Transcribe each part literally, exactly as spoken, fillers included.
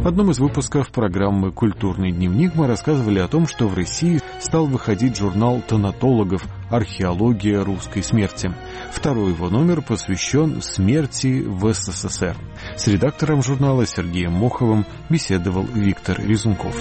В одном из выпусков программы «Культурный дневник» мы рассказывали о том, что в России стал выходить журнал тонатологов «Археология русской смерти». Второй его номер посвящен смерти в СССР. С редактором журнала Сергеем Моховым беседовал Виктор Резунков.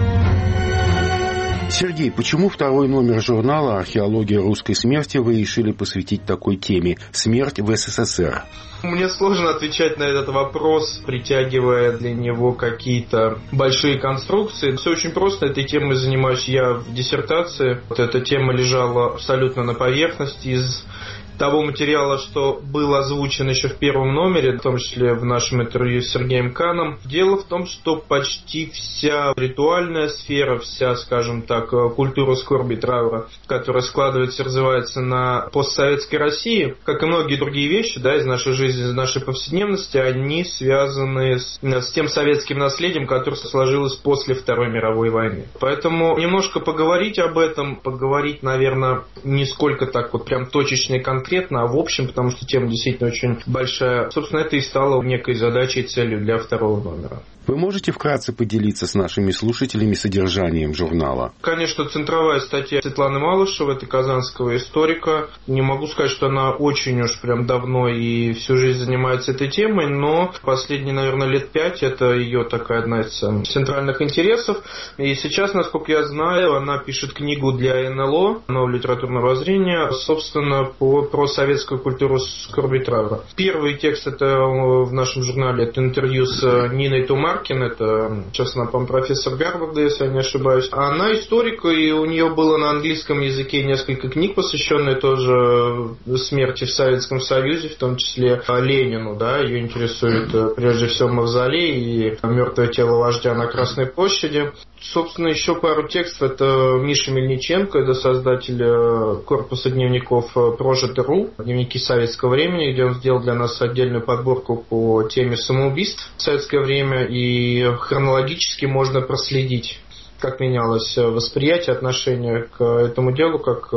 Сергей, почему второй номер журнала «Археология русской смерти» вы решили посвятить такой теме – смерть в СССР? Мне сложно отвечать на этот вопрос, притягивая для него какие-то большие конструкции. Все очень просто. Этой темой занимаюсь я в диссертации. Вот эта тема лежала абсолютно на поверхности из того материала, что был озвучен еще в первом номере, в том числе в нашем интервью с Сергеем Каном. Дело в том, что почти вся ритуальная сфера, вся, скажем так, культура скорби и траура, которая складывается и развивается на постсоветской России, как и многие другие вещи, да, из нашей жизни, из нашей повседневности, они связаны с, с тем советским наследием, которое сложилось после Второй мировой войны. Поэтому немножко поговорить об этом, поговорить, наверное, не сколько так вот прям точечно и конкретно, конкретно, а в общем, потому что тема действительно очень большая. Собственно, это и стало некой задачей и целью для второго номера. Вы можете вкратце поделиться с нашими слушателями содержанием журнала? Конечно, центровая статья Светланы Малышевой, это казанского историка. Не могу сказать, что она очень уж прям давно и всю жизнь занимается этой темой, но последние, наверное, лет пять это ее такая одна из центральных интересов. И сейчас, насколько я знаю, она пишет книгу для эн эл о, нового литературного зрения, собственно, по, про советскую культуру скорби и траура. Первый текст это в нашем журнале, это интервью с Ниной Тумар. Это, сейчас она, по-моему, профессор Гарварда, если я не ошибаюсь. Она историк, и у нее было на английском языке несколько книг, посвященных тоже смерти в Советском Союзе, в том числе Ленину. Да, ее интересует прежде всего мавзолей и мертвое тело вождя на Красной площади. Собственно, еще пару текстов. Это Миша Мельниченко, это создатель корпуса дневников «Прожито.ру», дневники советского времени, где он сделал для нас отдельную подборку по теме самоубийств в советское время, и хронологически можно проследить, как менялось восприятие, отношение к этому делу, как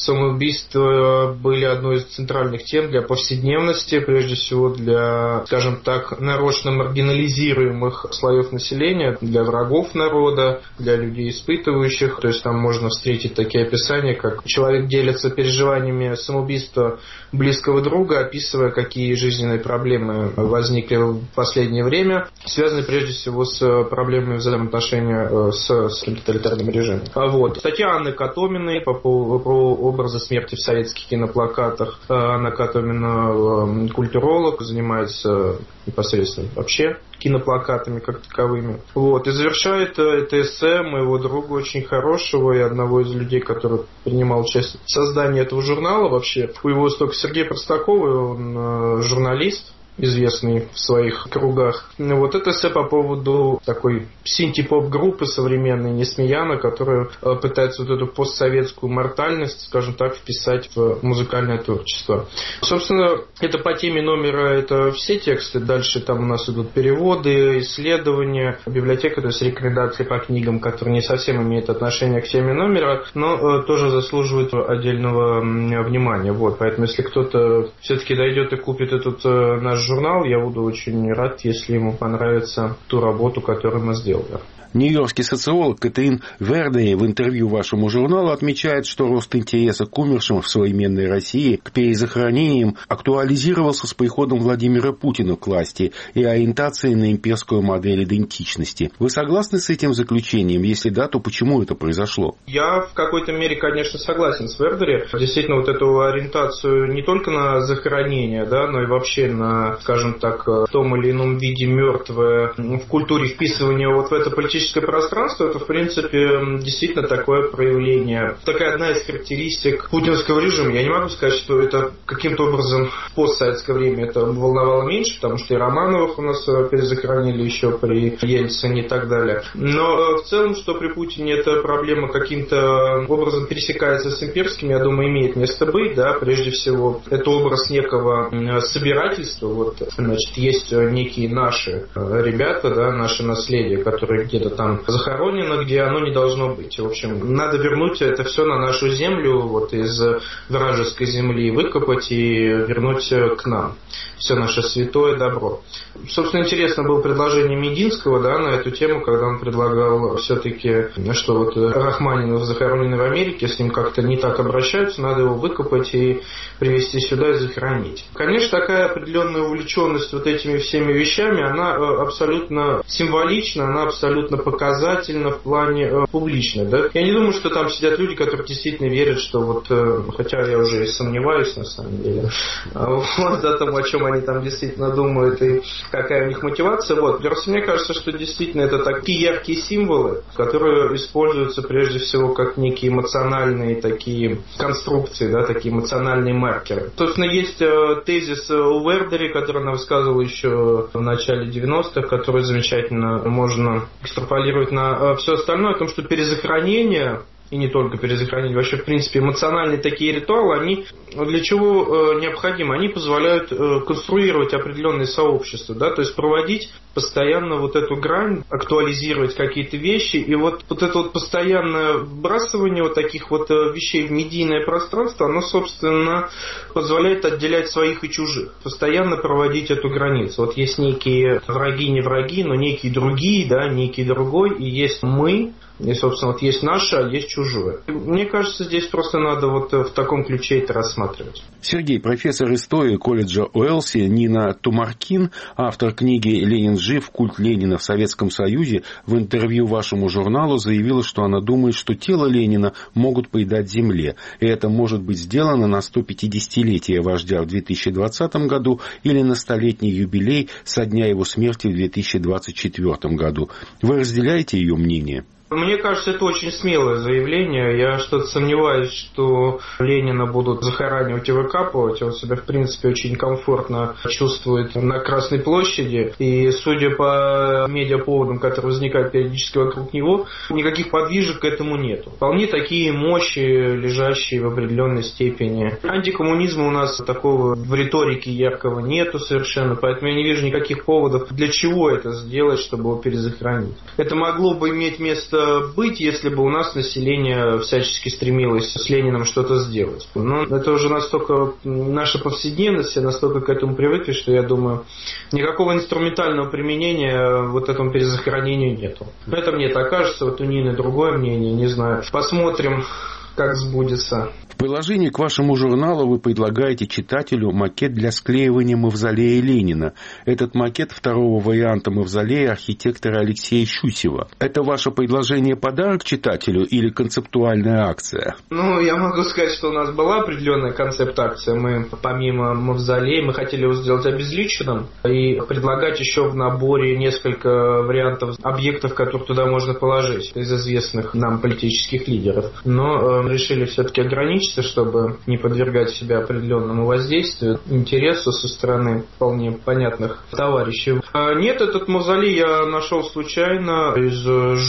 самоубийства были одной из центральных тем для повседневности, прежде всего для, скажем так, нарочно маргинализируемых слоев населения, для врагов народа, для людей испытывающих. То есть там можно встретить такие описания, как человек делится переживаниями самоубийства близкого друга, описывая, какие жизненные проблемы возникли в последнее время, связанные прежде всего с проблемами взаимоотношения с тоталитарным режимом. А вот. Статья Анны Котоминой по поводу про образы смерти в советских киноплакатах. Анна Котомина культуролог, занимается непосредственно вообще киноплакатами как таковыми. Вот. И завершает это эссе моего друга очень хорошего и одного из людей, который принимал участие в создании этого журнала вообще. У его истока Сергей Простаковый, он журналист, известный в своих кругах. Вот это эссе по поводу такой синти-поп-группы современной Несмеяна, которая пытается вот эту постсоветскую мортальность, скажем так, вписать в музыкальное творчество. Собственно, это по теме номера, это все тексты. Дальше там у нас идут переводы, исследования, библиотека, то есть рекомендации по книгам, которые не совсем имеют отношение к теме номера, но тоже заслуживают отдельного внимания. Вот. Поэтому, если кто-то все-таки дойдет и купит этот наш журнал, я буду очень рад, если ему понравится ту работу, которую мы сделали. Нью-йоркский социолог Кэтрин Вердей в интервью вашему журналу отмечает, что рост интереса к умершим в современной России, к перезахоронениям, актуализировался с приходом Владимира Путина к власти и ориентацией на имперскую модель идентичности. Вы согласны с этим заключением? Если да, то почему это произошло? Я в какой-то мере, конечно, согласен с Вердери. Действительно, вот эту ориентацию не только на захоронение, да, но и вообще на, скажем так, в том или ином виде мертвое в культуре вписывания вот в это политическое пространство, это, в принципе, действительно такое проявление. Такая одна из характеристик путинского режима. Я не могу сказать, что это каким-то образом в постсоветское время это волновало меньше, потому что и Романовых у нас перезахоронили еще при Ельцине и так далее. Но в целом, что при Путине эта проблема каким-то образом пересекается с имперским, я думаю, имеет место быть. Да? Прежде всего, это образ некого собирательства. Вот вот, значит, есть некие наши ребята, да, наше наследие, которое где-то там захоронено, где оно не должно быть. В общем, надо вернуть это все на нашу землю, вот из вражеской земли выкопать и вернуть к нам все наше святое добро. Собственно, интересно было предложение Мединского, да, на эту тему, когда он предлагал все-таки, что вот Рахманинов захороненный в Америке, с ним как-то не так обращаются, надо его выкопать и привезти сюда и захоронить. Конечно, такая определенная увлеченность вот этими всеми вещами, она абсолютно символична, она абсолютно показательна в плане публичной, да. Я не думаю, что там сидят люди, которые действительно верят, что вот, хотя я уже и сомневаюсь на самом деле, вот о том, о чем они там действительно думают и какая у них мотивация. Вот. Просто мне кажется, что действительно это такие яркие символы, которые используются прежде всего как некие эмоциональные такие конструкции, да, такие эмоциональные маркеры. Собственно, есть тезис у Вердери, который она высказывала еще в начале девяностых, который замечательно можно экстраполировать на все остальное, о том, что перезахоронение, и не только перезахоронение, вообще, в принципе, эмоциональные такие ритуалы, они для чего э, необходимы? Они позволяют э, конструировать определенные сообщества, да, то есть проводить постоянно вот эту грань, актуализировать какие-то вещи, и вот, вот это вот постоянное вбрасывание вот таких вот вещей в медийное пространство, оно, собственно, позволяет отделять своих и чужих, постоянно проводить эту границу. Вот есть некие враги, не враги, но некие другие, да, некий другой, и есть мы, и, собственно, вот есть наше, а есть чужое. Мне кажется, здесь просто надо вот в таком ключе это рассматривать. Сергей, профессор истории колледжа Уэлси Нина Тумаркин, автор книги «Ленин жив. Культ Ленина в Советском Союзе», в интервью вашему журналу заявила, что она думает, что тело Ленина могут предать земле. И это может быть сделано на сто пятидесятилетие вождя в две тысячи двадцатом году или на столетний юбилей со дня его смерти в две тысячи двадцать четвёртом году. Вы разделяете ее мнение? Мне кажется, это очень смелое заявление. Я что-то сомневаюсь, что Ленина будут захоранивать и выкапывать. Он себя, в принципе, очень комфортно чувствует на Красной площади. И, судя по медиаповодам, которые возникают периодически вокруг него, никаких подвижек к этому нету. Вполне такие мощи, лежащие в определенной степени. Антикоммунизма у нас такого в риторике яркого нету совершенно. Поэтому я не вижу никаких поводов, для чего это сделать, чтобы его перезахоронить. Это могло бы иметь место быть, если бы у нас население всячески стремилось с Лениным что-то сделать. Но это уже настолько наша повседневность, все настолько к этому привыкли, что я думаю, никакого инструментального применения вот этому перезахоронению нету. Это мне так кажется, вот у Нины другое мнение, не знаю. Посмотрим, как сбудется. В приложении к вашему журналу вы предлагаете читателю макет для склеивания мавзолея Ленина. Этот макет второго варианта мавзолея архитектора Алексея Щусева. Это ваше предложение подарок читателю или концептуальная акция? Ну, я могу сказать, что у нас была определенная концепт-акция. Мы, помимо мавзолея, мы хотели его сделать обезличенным и предлагать еще в наборе несколько вариантов объектов, которые туда можно положить из известных нам политических лидеров. Но э, решили все-таки ограничиться, чтобы не подвергать себя определенному воздействию, интересу со стороны вполне понятных товарищей. Нет, этот мавзолей я нашел случайно из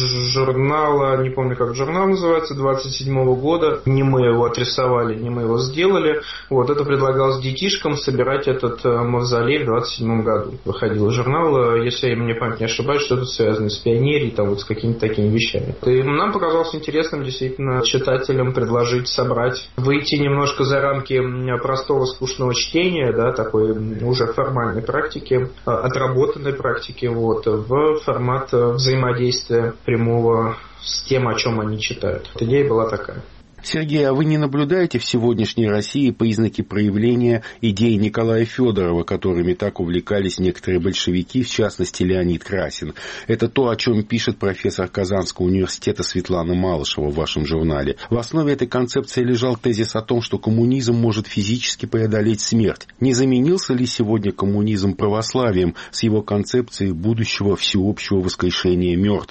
журнала, не помню, как журнал называется, двадцать седьмого года. Не мы его отрисовали, не мы его сделали. Вот это предлагалось детишкам собирать этот мавзолей в двадцать седьмом году. Выходил журнал, если я мне память не ошибаюсь, что-то связано с пионерией, там вот с какими-то такими вещами. И нам показалось интересным действительно читателям предложить собрать, выйти немножко за рамки простого скучного чтения, да, такой уже формальной практики, отработанной практики, вот, в формат взаимодействия прямого с тем, о чем они читают. Идея была такая. Сергей, а вы не наблюдаете в сегодняшней России признаки проявления идей Николая Федорова, которыми так увлекались некоторые большевики, в частности Леонид Красин? Это то, о чем пишет профессор Казанского университета Светлана Малышева в вашем журнале. В основе этой концепции лежал тезис о том, что коммунизм может физически преодолеть смерть. Не заменился ли сегодня коммунизм православием с его концепцией будущего всеобщего воскрешения мертвых?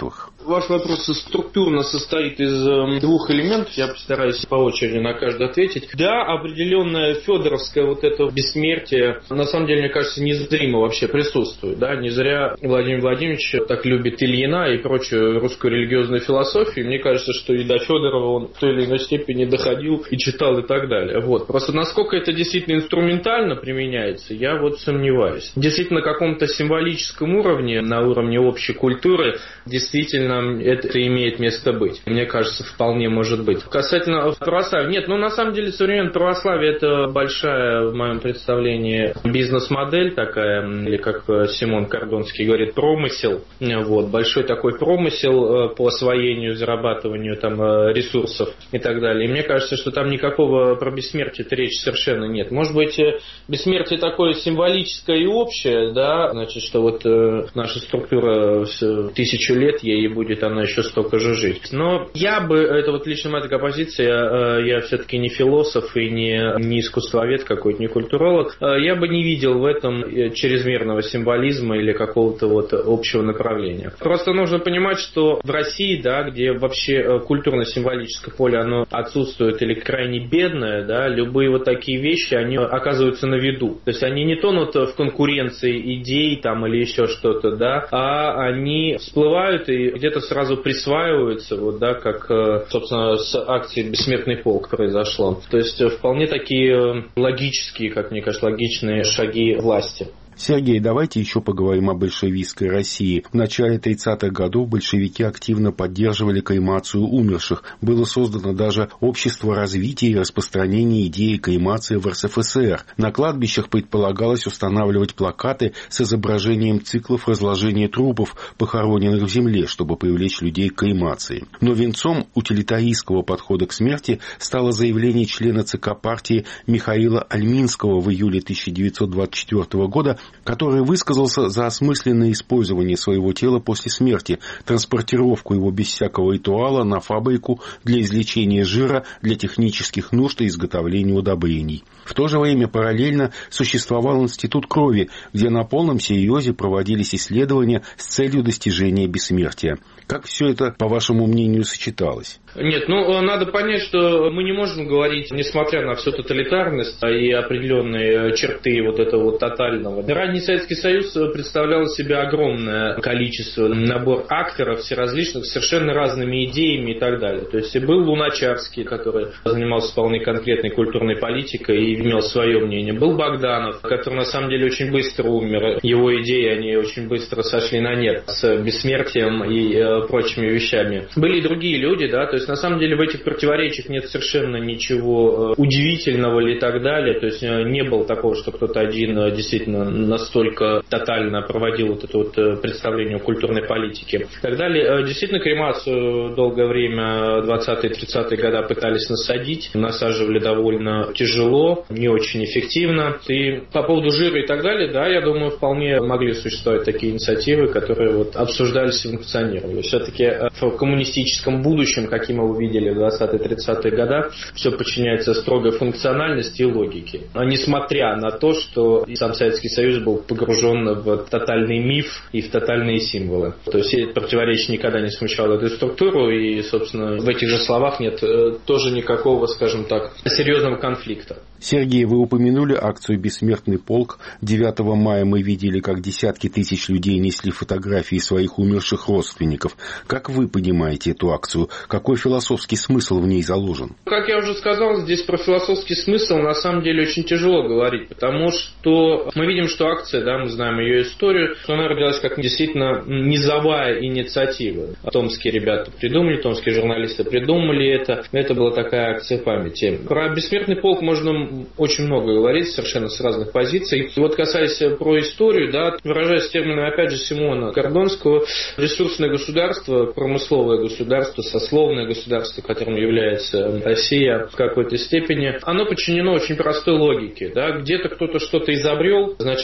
Ваш вопрос структурно состоит из двух элементов, я постараюсь по очереди на каждый ответить. Да, определенное федоровское вот это бессмертие, на самом деле, мне кажется, незримо вообще присутствует. Да? Не зря Владимир Владимирович так любит Ильина и прочую русскую религиозную философию. Мне кажется, что и до Федорова он в той или иной степени доходил и читал и так далее. Вот. Просто насколько это действительно инструментально применяется, я вот сомневаюсь. Действительно, на каком-то символическом уровне, на уровне общей культуры, действительно это имеет место быть. Мне кажется, вполне может быть. Касательно православия, нет, ну на самом деле современное православие это большая, в моем представлении, бизнес-модель такая, или как Симон Кордонский говорит, промысел. Вот, большой такой промысел по освоению, зарабатыванию там ресурсов и так далее. И мне кажется, что там никакого про бессмертие речи совершенно нет. Может быть, бессмертие такое символическое и общее, да, значит, что вот э, наша структура тысячу лет, ей будет она еще столько же жить. Но я бы, это вот лично моя такая позиция, я, я все-таки не философ и не, не искусствовед какой-то, не культуролог, я бы не видел в этом чрезмерного символизма или какого-то вот общего направления. Просто нужно понимать, что в России, да, где вообще культурно-символическое поле, оно отсутствует или крайне бедное, да, любые вот такие вещи, они оказываются на виду. То есть они не тонут в конкуренции идей там или еще что-то, да, а они всплывают и где-то сразу присваиваются, вот, да, как, собственно, с акцией «Бессмертный полк» произошло. То есть вполне такие логические, как мне кажется, логичные шаги власти. Сергей, давайте еще поговорим о большевистской России. В начале тридцатых годов большевики активно поддерживали кремацию умерших. Было создано даже общество развития и распространения идеи кремации в эр эс эф эс эр. На кладбищах предполагалось устанавливать плакаты с изображением циклов разложения трупов, похороненных в земле, чтобы привлечь людей к кремации. Но венцом утилитаристского подхода к смерти стало заявление члена ЦК партии Михаила Альминского в июле тысяча девятьсот двадцать четвёртого года, который высказался за осмысленное использование своего тела после смерти, транспортировку его без всякого ритуала на фабрику для извлечения жира для технических нужд и изготовления удобрений. В то же время параллельно существовал институт крови, где на полном серьезе проводились исследования с целью достижения бессмертия. Как все это, по вашему мнению, сочеталось? Нет, ну, надо понять, что мы не можем говорить, несмотря на всю тоталитарность и определенные черты вот этого вот тотального. Ранний Советский Союз представлял из себя огромное количество, набор акторов всеразличных, с совершенно разными идеями и так далее. То есть и был Луначарский, который занимался вполне конкретной культурной политикой и имел свое мнение. Был Богданов, который на самом деле очень быстро умер. Его идеи, они очень быстро сошли на нет с бессмертием и э, прочими вещами. Были и другие люди, да, то есть на самом деле в этих противоречиях нет совершенно ничего удивительного или так далее. То есть не было такого, что кто-то один действительно настолько тотально проводил вот это вот представление о культурной политике и так далее. Действительно, кремацию долгое время, двадцатые-тридцатые годы пытались насадить. Насаживали довольно тяжело, не очень эффективно. И по поводу жира и так далее, да, я думаю, вполне могли существовать такие инициативы, которые вот обсуждались и функционировали. Все-таки в коммунистическом будущем, каким мы увидели в двадцатые-тридцатые годы, все подчиняется строгой функциональности и логике. А несмотря на то, что сам Советский Союз был погружен в тотальный миф и в тотальные символы. То есть это противоречие никогда не смущало эту структуру, и, собственно, в этих же словах нет тоже никакого, скажем так, серьезного конфликта. Сергей, вы упомянули акцию «Бессмертный полк». девятого мая мы видели, как десятки тысяч людей несли фотографии своих умерших родственников. Как вы понимаете эту акцию? Какой философский смысл в ней заложен? Как я уже сказал, здесь про философский смысл на самом деле очень тяжело говорить, потому что мы видим, что акция, да, мы знаем ее историю, что она родилась как действительно низовая инициатива. Томские ребята придумали, томские журналисты придумали это. Это была такая акция памяти. Про «Бессмертный полк» можно очень много говорить, совершенно с разных позиций. И вот касаясь про историю, да, выражаясь терминами, опять же, Симона Кордонского, ресурсное государство, промысловое государство, сословное государство, которым является Россия в какой-то степени, оно подчинено очень простой логике. Да? Где-то кто-то что-то изобрел, значит,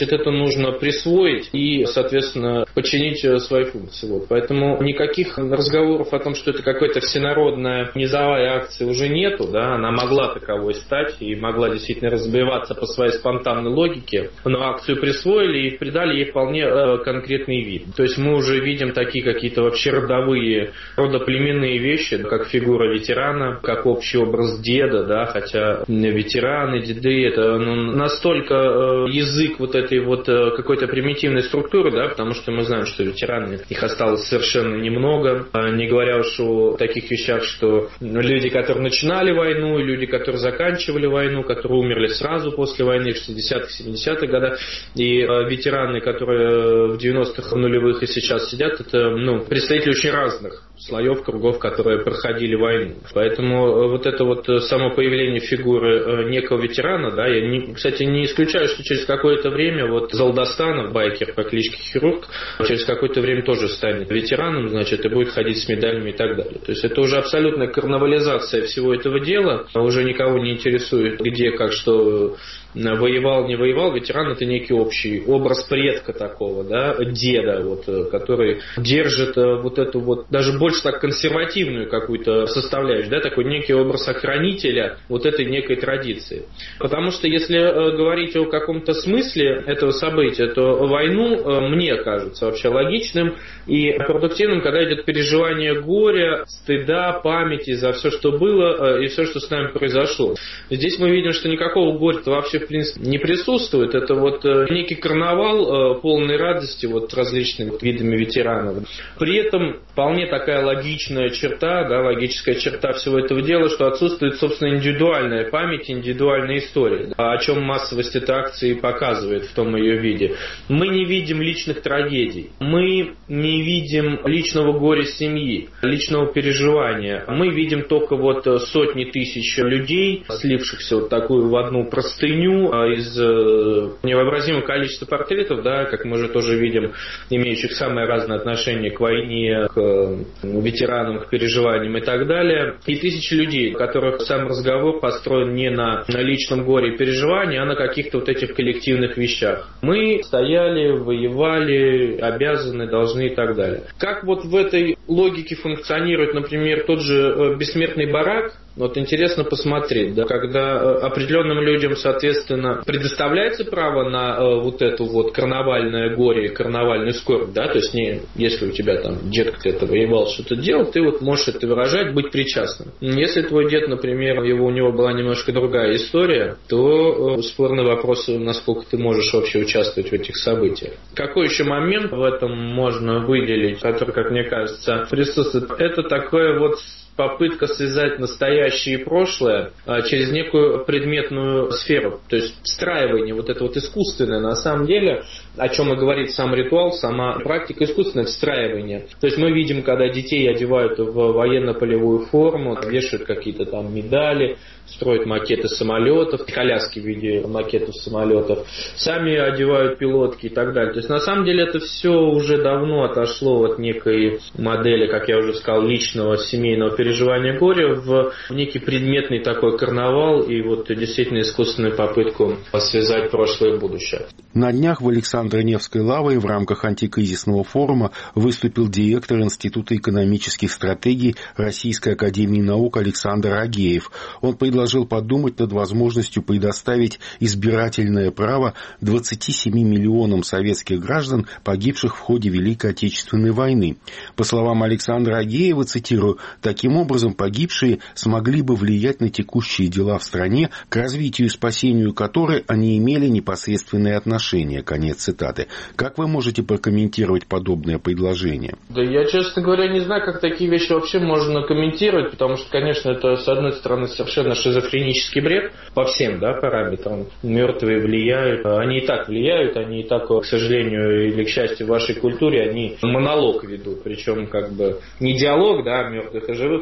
значит, это нужно присвоить и, соответственно, подчинить свои функции. Вот. Поэтому никаких разговоров о том, что это какая-то всенародная низовая акция, уже нету. Да? Она могла таковой стать и могла действительно разбиваться по своей спонтанной логике, но акцию присвоили и придали ей вполне э, конкретный вид. То есть мы уже видим такие какие-то вообще родовые, родоплеменные вещи, как фигура ветерана, как общий образ деда, да, хотя ветераны, деды, это ну, настолько э, язык вот этой вот э, какой-то примитивной структуры, да, потому что мы знаем, что ветераны, их осталось совершенно немного, э, не говоря уж о таких вещах, что люди, которые начинали войну, и люди, которые заканчивали войну, которые умерли сразу после войны в шестидесятых, семидесятых годах, и э, ветераны, которые в девяностых, нулевых и сейчас сидят, это ну, представители очень разных слоев, кругов, которые проходили войну. Поэтому вот это вот само появление фигуры некого ветерана, да, я, не, кстати, не исключаю, что через какое-то время вот Залдастанов, байкер по кличке Хирург, через какое-то время тоже станет ветераном, значит, и будет ходить с медалями и так далее. То есть это уже абсолютная карнавализация всего этого дела, уже никого не интересует, где, как, что воевал, не воевал. Ветеран — это некий общий образ предка такого, да, деда, вот, который держит вот эту вот, даже больше так консервативную какую-то составляющую, да, такой некий образ охранителя вот этой некой традиции. Потому что если говорить о каком-то смысле этого события, то войну, мне кажется, вообще логичным и продуктивным, когда идет переживание горя, стыда, памяти за все, что было и все, что с нами произошло. Здесь мы видим, что никакого горя-то вообще в принципе не присутствует. Это вот некий карнавал полной радости вот различными видами ветеранов. При этом вполне такая логичная черта, да, логическая черта всего этого дела, что отсутствует, собственно, индивидуальная память, индивидуальная история, да, о чем массовость этой акции показывает в том ее виде. Мы не видим личных трагедий, мы не видим личного горя семьи, личного переживания. Мы видим только вот сотни тысяч людей, слившихся вот такую в одну простыню из невообразимого количества портретов, да, как мы же тоже видим, имеющих самое разное отношение к войне, к ветеранам, к переживаниям и так далее. И тысячи людей, у которых сам разговор построен не на, на личном горе и переживании, а на каких-то вот этих коллективных вещах. Мы стояли, воевали, обязаны, должны и так далее. Как вот в этой логике функционирует, например, тот же «Бессмертный барак», вот интересно посмотреть, да, когда определенным людям, соответственно, предоставляется право на э, вот эту вот карнавальное горе, карнавальную скорбь, да, то есть не, если у тебя там дед где-то воевал, что-то делал, ты вот можешь это выражать, быть причастным. Если твой дед, например, его, у него была немножко другая история, то э, спорный вопрос, насколько ты можешь вообще участвовать в этих событиях. Какой еще момент в этом можно выделить, который, как мне кажется, присутствует? Это такое вот попытка связать настоящее и прошлое а, через некую предметную сферу. То есть встраивание, вот это вот искусственное, на самом деле, о чем и говорит сам ритуал, сама практика искусственное встраивание. То есть мы видим, когда детей одевают в военно-полевую форму, вешают какие-то там медали, строят макеты самолетов, коляски в виде макетов самолетов, сами одевают пилотки и так далее. То есть на самом деле это все уже давно отошло от некой модели, как я уже сказал, личного семейного переживания горя в некий предметный такой карнавал и вот действительно искусственную попытку связать прошлое и будущее. На днях в Александро-Невской лавре в рамках антикризисного форума выступил директор Института экономических стратегий Российской академии наук Александр Агеев. Он предложил подумать над возможностью предоставить избирательное право двадцати семи миллионам советских граждан, погибших в ходе Великой Отечественной войны. По словам Александра Агеева, цитирую, «таким образом погибшие смогли бы влиять на текущие дела в стране, к развитию и спасению которой они имели непосредственное отношение». Конец цитаты. Как вы можете прокомментировать подобное предложение? Да я, честно говоря, не знаю, как такие вещи вообще можно комментировать, потому что, конечно, это, с одной стороны, совершенно шизофренический бред по всем, да, параметрам. Мертвые влияют, они и так влияют, они и так, к сожалению или к счастью, в вашей культуре, они монолог ведут, причем как бы не диалог, да, мертвых и живых,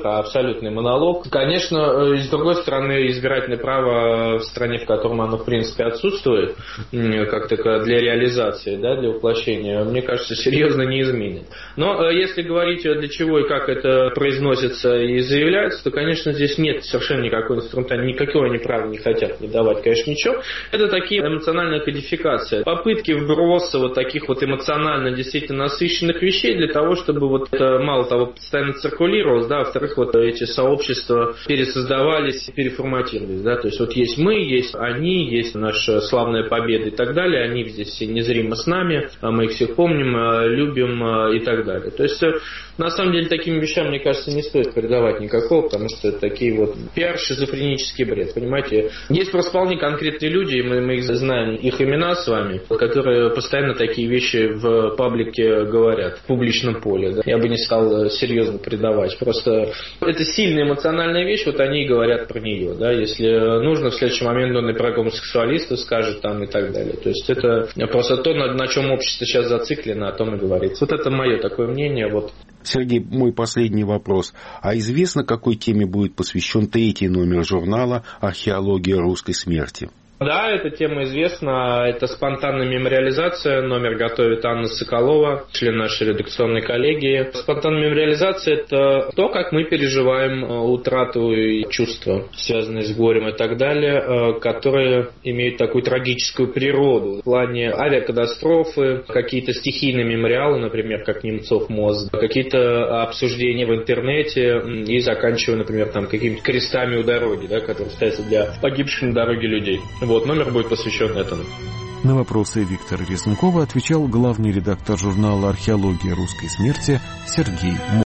монолог, а абсолютный монолог. Конечно, с другой стороны, избирательное право в стране, в котором оно, в принципе, отсутствует, как такое для реализации, да, для воплощения, мне кажется, серьезно не изменит. Но если говорить, для чего и как это произносится и заявляется, то, конечно, здесь нет совершенно никакой инструментальной, никакого они права не хотят не давать, конечно, ничего. Это такие эмоциональная кодификация, попытки вброса вот таких вот эмоционально действительно насыщенных вещей для того, чтобы вот это, мало того, постоянно циркулировалось, да, а во-вторых, вот эти сообщества пересоздавались, переформатировались, да, то есть вот есть мы, есть они, есть наша славная победа и так далее, они здесь все незримо с нами, мы их всех помним, любим и так далее. То есть, на самом деле, таким вещам, мне кажется, не стоит придавать никакого, потому что это такие вот пиар-шизофренический бред, понимаете. Есть просто вполне конкретные люди, мы, мы их знаем, их имена с вами, которые постоянно такие вещи в паблике говорят, в публичном поле. Да. Я бы не стал серьезно придавать. Просто это сильная эмоциональная вещь, вот они и говорят про нее. Да. Если нужно, в следующий момент он и про гомосексуалистов скажет там и так далее. То есть это просто то, на, на чем общество сейчас зациклено, о том и говорится. Вот это мое такое мнение. Вот. Сергей, мой последний вопрос. А известно, какой теме будет посвящен третий номер журнала «Археология русской смерти»? Да, эта тема известна. Это спонтанная мемориализация. Номер готовит Анна Соколова, член нашей редакционной коллегии. Спонтанная мемориализация – это то, как мы переживаем утрату и чувства, связанные с горем и так далее, которые имеют такую трагическую природу. В плане авиакатастрофы, какие-то стихийные мемориалы, например, как Немцов мост, какие-то обсуждения в интернете и заканчивая, например, там, какими-то крестами у дороги, да, которые ставятся для погибших на дороге людей. Вот, номер будет посвящен этому. На вопросы Виктора Резнякова отвечал главный редактор журнала «Археология русской смерти» Сергей Моргин.